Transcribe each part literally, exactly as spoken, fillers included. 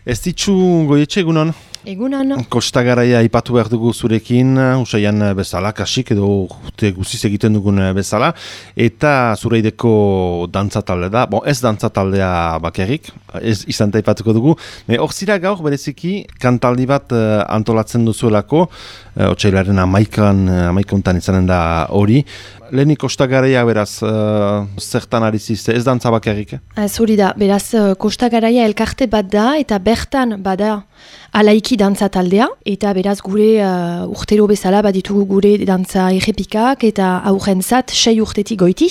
Ez ditzu Goietxe, egunon? Egunon. Kosta Garaia aipatu behar dugu zurekin, usaian bezala, kasik edo urte guziz egiten dugun bezala, eta zureideko dantza talde da, bon, ez dantza taldea bakarrik, ez izan aipatuko dugu, hor zira gaur bereziki kantaldi bat uh, antolatzen duzuelako, uh, otsailaren amaikan, amaikontan izanen da hori. Lehenik Kosta Garaia beraz, uh, zertan ari zizte, ez dantza bakarrik? Ez hori da, beraz Kosta Garaia elkarte bat da, eta bertan bada alaiki dantza taldea, eta beraz gure uh, urtero bezala baditugu gure dantza errepikak, eta aurrentzat sei urtetik goiti,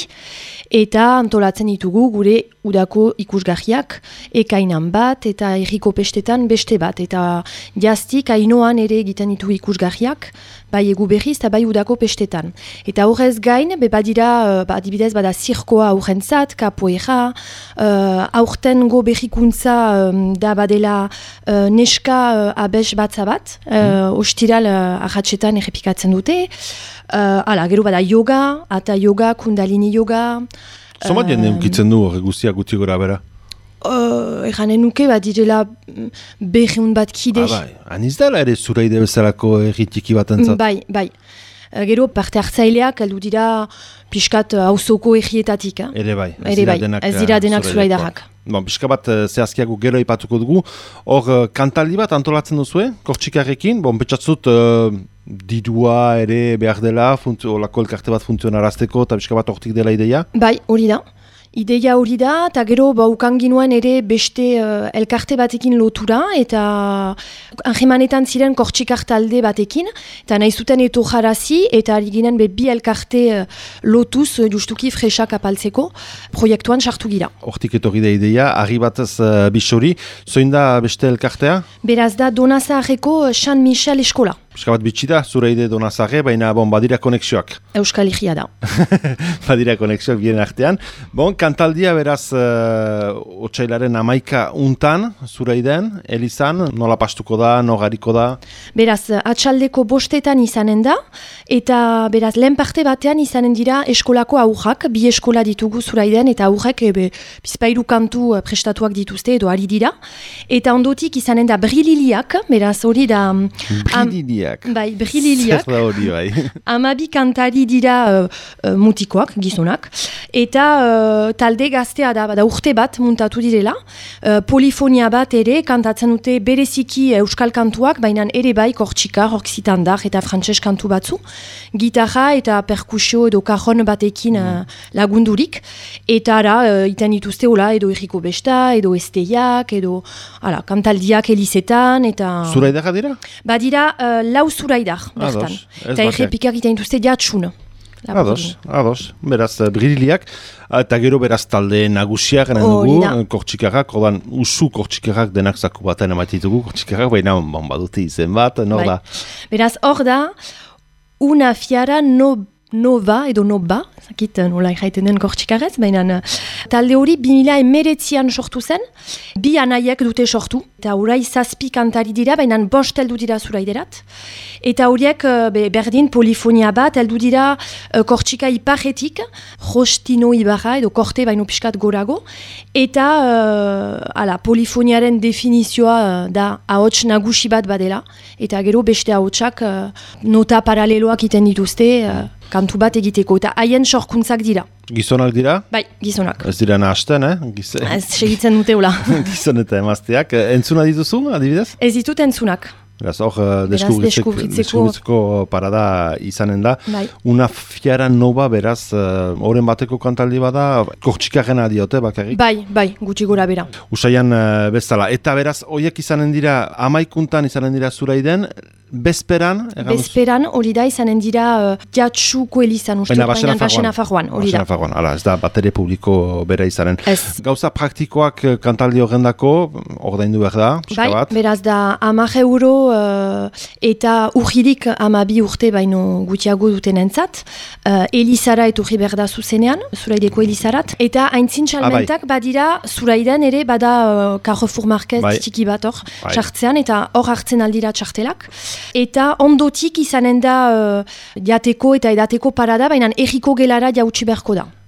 eta antolatzen ditugu gure udako ikusgarriak, ekainan bat, eta herriko pestetan beste bat, eta jaztik ainoan ere egiten ditu ikusgarriak, bai egu berriz eta bai udako pestetan. Eta horrez gain, be badira, uh, adibidez bada zirkoa aurrentzat, kapoeira, uh, aurten go berrikuntza um, da badela uh, neska uh, abes batza bat, uh, mm. ostiral uh, ahatsetan errepikatzen dute, uh, ala, gero bada yoga, eta yoga, kundalini yoga. Zomat jende ukitzen du horre guztiak guti gora bera? Uh, Eganen nuke bat direla berreun bat kide. Ah, bai, aniz dela ere zureide bezalako erritiki bat entzat? Bai, bai. Uh, gero parte hartzaileak aldu dira pixkat hauzoko uh, errietatik. Eh? Ere bai, ez Ere dira bai. denak, ez dira denak zuraidarrak. Bon, pixka bat zehazkiago gero ipatuko dugu. Hor, uh, kantaldi bat antolatzen duzue, Kortxikarrekin, bon, petxatzut uh, didua ere behar dela, olako elkarte bat funtzionarazteko, eta pixka bat hortik dela ideia? Bai, hori da. Ideia hori da, eta gero baukan ginuen ere beste uh, elkarte batekin lotura, eta anjemanetan ziren Kortxikar talde batekin, eta nahi zuten eto jarazi, eta ari ginen be bi elkarte uh, lotuz uh, justuki fresak apaltzeko, proiektuan sartu gira. Hortik etorri da ideia, argi batez uh, bisori, zoin da beste elkartea? Beraz da Donazaharreko San Michel eskola. Pixka bat bitxi da, zureide Donazarre, baina bon, badira konexioak. Euskal Herria da. Badira konexioak bien artean. Bon, kantaldia beraz uh, otsailaren amaika untan, zureiden, Elizan, nola pastuko da, nogariko da? Beraz, atxaldeko bostetan izanen da, eta beraz, lehen parte batean izanen dira eskolako aurrak, bi eskola ditugu zureiden, eta aurrek ebe, bizpairu kantu prestatuak dituzte, edo ari dira. Eta ondotik izanen da brililiak, beraz, hori da... Brililiak. Bai, brililiak. Zer da hori, bai. Amabi kantari dira uh, uh, mutikoak, gizonak, eta uh, talde gaztea da, da urte bat muntatu direla, uh, polifonia bat ere, kantatzen dute bereziki euskal kantuak, baina ere bai Kortxikar, Oksitandar eta frantses kantu batzu, gitarra eta perkusio edo kajon batekin uh, lagundurik, eta ara, uh, iten dituzte hola, edo erriko besta, edo esteiak, edo ala, kantaldiak elizetan, eta... Zuraidarra dira? Ba dira, uh, lau zuraidar, bertan. Eta errepikak iten dituzte jatsun. Ados, ados. Beraz, brililiak, eta gero beraz talde nagusiak, garen dugu, Kortxikarrak, ordan, usu Kortxikarrak denak zaku baten ematitugu, Kortxikarrak, baina bon, badute izen bat, nor da? Beraz, hor da, una fiara no nova edo noba, zakit nola ikaiten den Kortxikarrez, baina talde hori bi mila emeretzian sortu zen, bi anaiek dute sortu, eta orai zazpi kantari dira, baina bost heldu dira zuraiderat, eta horiek be, berdin polifonia bat heldu dira uh, Kortxika iparretik, Jostino Ibarra edo korte baino pixkat gorago, eta uh, ala, polifoniaren definizioa uh, da ahots nagusi bat badela, eta gero beste ahotsak uh, nota paraleloak iten dituzte, uh, kantu bat egiteko, eta haien sorkuntzak dira. Gizonak dira? Bai, gizonak. Ez dira nahasten, eh? Giz... Ez segitzen dute hola. Gizon eta emazteak. Entzuna dituzu, adibidez? Ez ditut entzunak. Beraz, hor, deskubritzeko parada izanen da. Bai. Una fiara nova, beraz, horren bateko kantaldi bada, Kortxikarrena diote, bakarrik? Bai, bai, gutxi gora bera. Usaian bezala. Eta beraz, horiek izanen dira, amaikuntan izanen dira zuraiden, bezperan? Bezperan, hori da, izanen dira uh, jatsuko elizan, uste, baina Baxena Farroan, hori da. Baxena Farroan, ala, ez da batere publiko bera izanen. Ez. Gauza praktikoak kantaldi horrendako, ordaindu behar da, bai, bat. Beraz da, hamar euro uh, eta urririk hamabi urte baino gutiago duten entzat, uh, elizara etorri behar da zuzenean, zuraideko elizarat, eta haintzin txalmentak ah, bai. Badira, zuraidan ere, bada uh, Carrefour Market bai. Txiki bat hor, bai. Txartzean, eta hor hartzen aldira txartelak. Eta ondotik izanen da uh, jateko eta edateko parada, baina erriko gelara jautsi beharko da.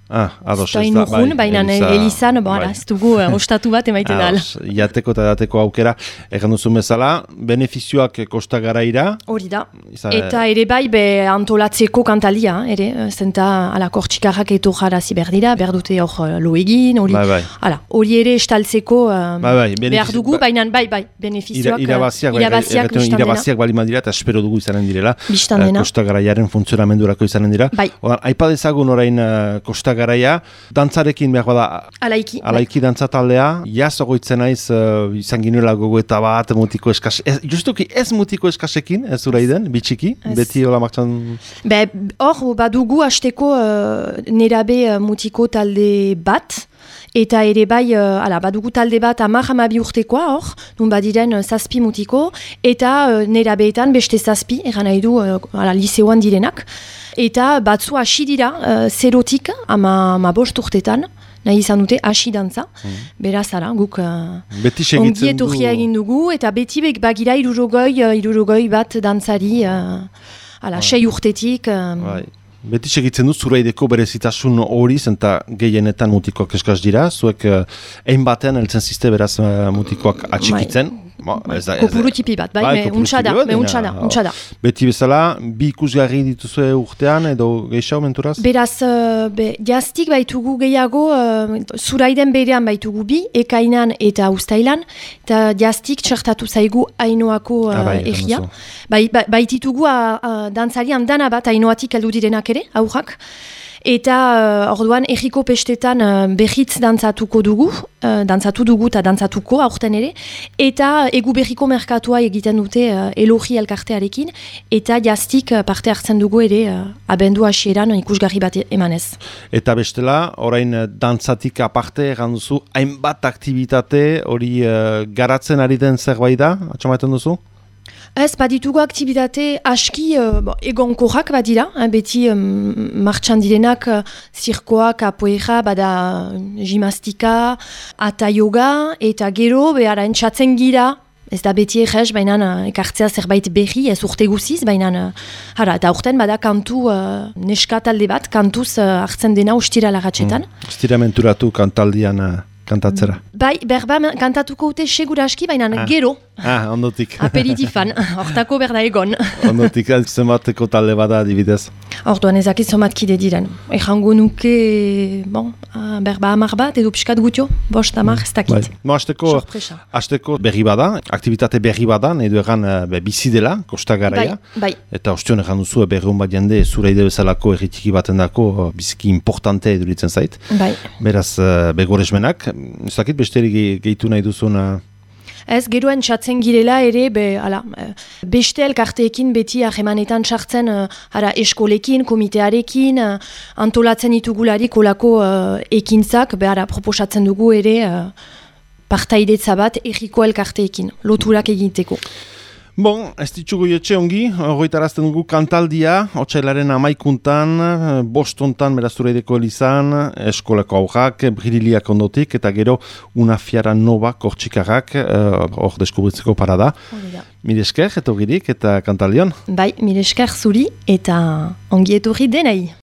Ah, ados, ez da inurrun, baina elizan, bo, ara, ez dugu uh, ostatu bat emaiten dala. Iateko eta dateko aukera, egan duzun bezala, benefizioak kostagaraira. Hori da, izan, eta ere bai be antolatzeko kantalia, ere, zenta ala kortxikarrak eto jarazi behar dira, behar dute hor lo egin, hori, bai, bai. Ala, hori ere estaltzeko uh, bai, bai, behar dugu, baina bai, bai, benefizioak, irabaziak, uh, irabaziak, bai, irabaziak bali madira, eta espero dugu izanen direla, uh, kostagaraiaren funtzionamendurako izanen dira. Bai. Aipa dezagun orain uh, kostagaraia garaia, dantzarekin behar bada alaiki, alaiki dantzataldea, jaz ogoitzen naiz uh, izan ginuela gogoeta bat mutiko eskase, ez, justuki ez mutiko eskasekin, ez uraiden, bitxiki, ez. Beti hola martxan... Be, hor, badugu hasteko uh, nerabe uh, mutiko talde bat, eta ere bai, uh, ala, badugu talde bat amak amabi urtekoa hor, nun badiren uh, zazpi mutiko, eta uh, nerabeetan beste zazpi, eran nahi du, uh, ala, liseoan direnak, eta batzu hasi dira, uh, zerotik, ama, ama bost urtetan, nahi izan dute hasi dantza, mm. beraz, ara, guk uh, ongi etorria egin dugu, eta beti bek bagira irurogoi, uh, irurogoi bat dantzari, uh, ala, sei urtetik. Uh, Beti segitzen du zuraideko berezitasun hori, zenta gehienetan mutikoak eskaz dira, zuek egin uh, batean eltzen ziste beraz uh, mutikoak atxikitzen. Ba, kopuru tipi bat, bai, bai me untxada, me untxada, untxada. Beti bezala, bi ikusgarri dituzue urtean edo gehiago menturaz? Beraz, uh, be, jaztik baitugu gehiago, uh, zuraiden berean baitugu bi, ekainan eta ustailan, eta jaztik txertatu zaigu hainoako uh, ah, bai, egia. Bai, ba, baititugu uh, uh, dantzarian dana bat hainoatik aldu direnak ere, aurrak. Eta uh, orduan erriko pestetan uh, berritz dantzatuko dugu, uh, dantzatu dugu eta dantzatuko aurten ere, eta egu berriko merkatua egiten dute uh, elogi elkartearekin, eta jaztik uh, parte hartzen dugu ere uh, abendu hasieran ikusgarri bat emanez. Eta bestela, orain dantzatik aparte egan duzu, hainbat aktivitate hori uh, garatzen ari den zerbait da, atxamaiten duzu? Ez, baditugu aktibitate aski uh, egonkorrak badira, hein, beti um, martxan direnak uh, zirkoa, kapoeira, bada gimnastika, ata yoga, eta gero, behar entxatzen gira, ez da beti egez, baina uh, ekartzea zerbait berri, ez urte guziz, baina uh, hara, eta urten bada kantu uh, neska talde bat, kantuz uh, hartzen dena ustira lagatxetan. Mm. Ustira menturatu kantaldian uh, kantatzera. Bai, berba kantatuko ute segura aski, baina ah. gero. Ah, ondotik. Aperitifan, hortako berda egon. Ondotik, zenbateko talde bada adibidez? Orduan ezakit zomatkide diren. Ejango nuke, bon, berba amar bat, edo piskat gutio, bost amar, ez dakit. Mo, hasteko berri bada, aktivitate berri bada, edo egan be, bizi dela, kostagaraia. Bai, bai. Eta ostion egan duzu, berriun bat jende, zuraide bezalako erritiki baten dako, biziki importante eduritzen zait. Bai. Beraz, begoresmenak, ez dakit besterik gehitu nahi duzun... Ez, geroen txatzen girela ere, be, ala, beste elkarteekin beti ahemanetan txartzen ara, eskolekin, komitearekin, antolatzen ditugularik olako uh, ekintzak, be, ara, proposatzen dugu ere uh, partaidetza bat erriko elkarteekin, loturak egiteko. Bon, ez ditugu etxe ongi, horretarazten dugu kantaldia, otsailaren amaikuntan, bostontan berazuraideko elizan, eskolako aurrak, brililiak ondotik, eta gero unafiara nova kortxikarrak, hor uh, deskubritzeko parada. Mire esker, eto girik, eta kantaldion? Bai, mire esker zuri, eta ongi etorri denei.